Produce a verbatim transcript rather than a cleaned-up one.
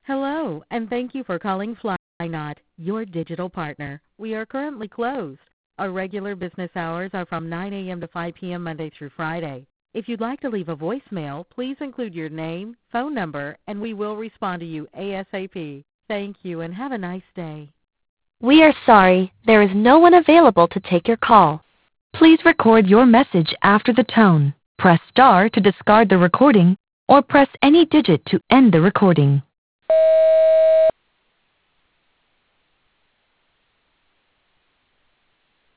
Hello, and thank you for calling Flyknot, your digital partner. We are currently closed. Our regular business hours are from nine a.m. to five p.m. Monday through Friday. If you'd like to leave a voicemail, please include your name, phone number, and we will respond to you ASAP. Thank you, and have a nice day. We are sorry, there is no one available to take your call. Please record your message after the tone. Press star to discard the recording, or press any digit to end the recording.